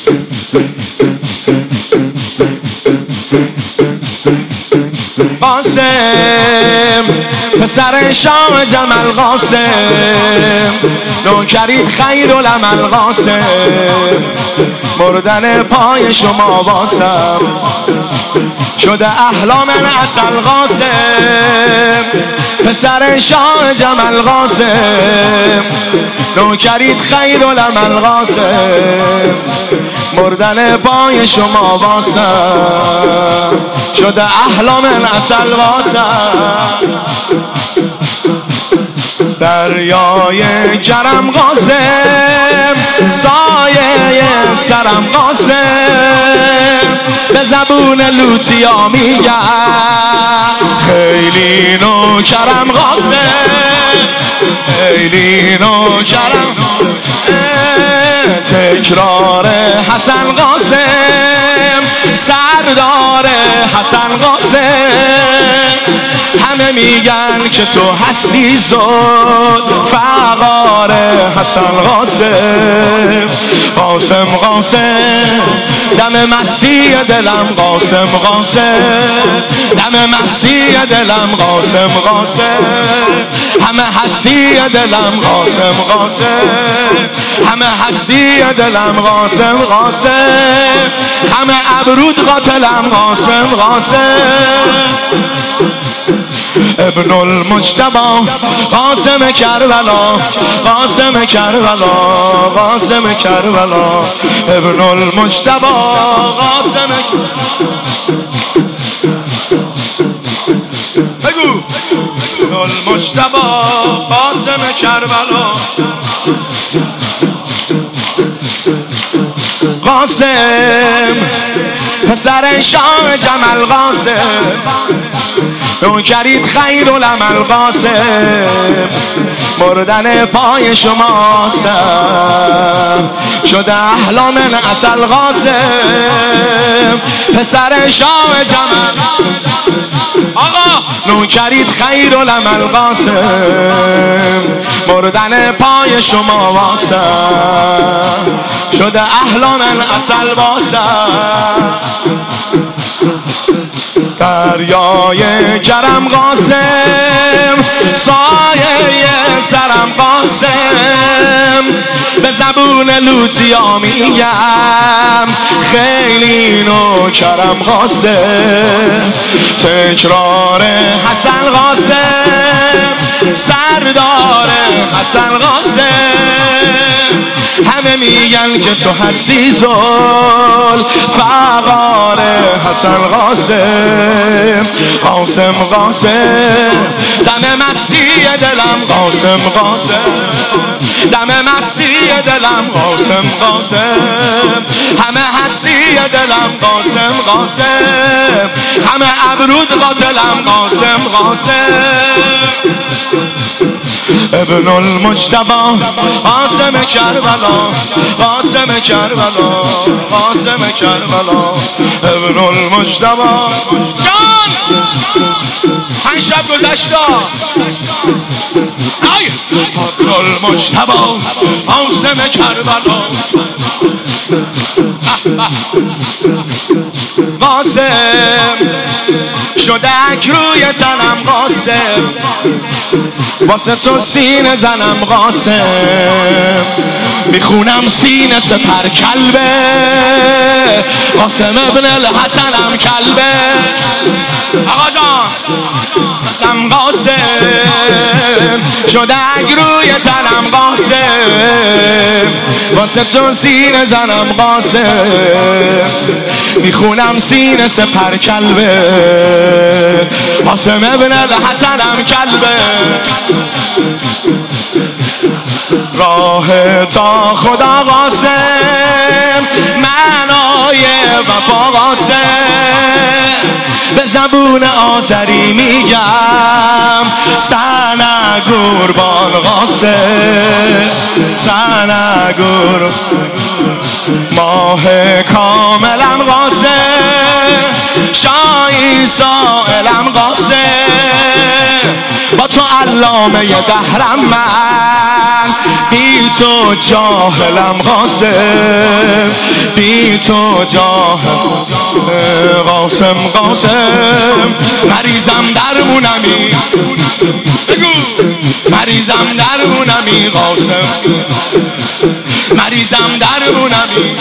قاسم پسر شاه جمل قاسم، نوکرید خیرالعمل قاسم، مردن پای شما واسم شده احلام عسل قاسم، پسر شاه جمل قاسم، نوکرید خیرالعمل قاسم، مردن پای شما واسم شده احلام عسل واسم. دریای کرم قاسم، سایه سرم قاسم، به زبون لوتیا میگم خیلی نوکرم قاسم، خیلی نوکرم. تکرار حسن قاسم، سردار حسن قاسم، همه میگن که تو هستی زود فقار حسن قاسم. قاسم قاسم دم مستی دلم قاسم قاسم، دم مستی دلم قاسم قاسم، همه هستی دلم قاسم قاسم، همه هستی دلم قاسم قاسم، همه ابرود قاتلم قاسم قاسم. ابن المجتبی قاسم کربلا، قاسم کربلا، قاسم کربلا، ابن المجتبی قاسم. بگو ابن المجتبی قاسم کربلا. قاسم پسر شاه جمل قاسم، نوکرید خیرالعمل قاسم، مردن پای شما سم شده احلام عسل قاسم، پسر شاه جمل آقا، نوکرید خیرالعمل قاسم، مردن پای شما واسم شده احلام عسل واسم. دریای کرم قاسم، سایه سرم قاسم، به زبون لوتیا میگم خیلی نوکرم قاسم. تکرار حسن قاسم، سردار حسن قاسم، همه میگن که تو هستی زل فقار حسن قاسم. قاسم قاسم دم مستی دلم قاسم قاسم، دم مستی دلم قاسم قاسم، همه هستی دلم قاسم قاسم، همه ابرود قاتلم قاسم قاسم. ابن المجتبی قاسم کربلا، قاسم کربلا، قاسم کربلا، ابن المجتبی. جان 5 شب گذشته ابن المجتبی قاسم کربلا. قاسم شدک روی تنم قاسم، واسه تو سینه زنم قاسم، میخونم سینه سپر کلبه، قاسم ابن الحسنم کلبه. آقا جان قاسم شدک روی تنم قاسم، واسه تو سینه زنم قاسم، میخونم سینه سپر کلبه، قاسم ابن الحسنم کلبه. راه تا خدا قاسم، معنای وفا قاسم، به زبون آذری میگم سنه قربان قاسم، سنه قربان. ماه کاملم قاسم، شایی سائلم قاسم، با تو علامه دهرم من، بی تو جاهلم قاسم، بی بی تو جاه قاسم قاسم مریضم درمونمی بگو مریضم درمونمی قاسم مریضم درمونمی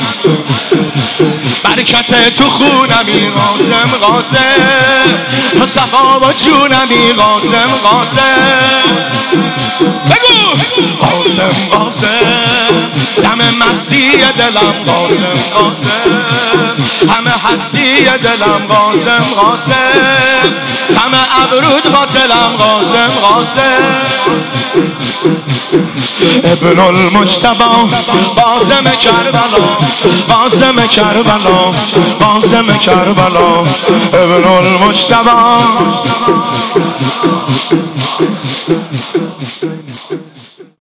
برکت تو خونمی قاسم قاسم تو صفا با جونمی قاسم قاسم بگو قاسم قاسم دم مستی دلم قاسم قاسم همه هستی دلم قاسم قاسم همه ابرود قاتلم قاسم قاسم ابن المجتبی قاسم کربلا قاسم کربلا قاسم کربلا ابن المجتبی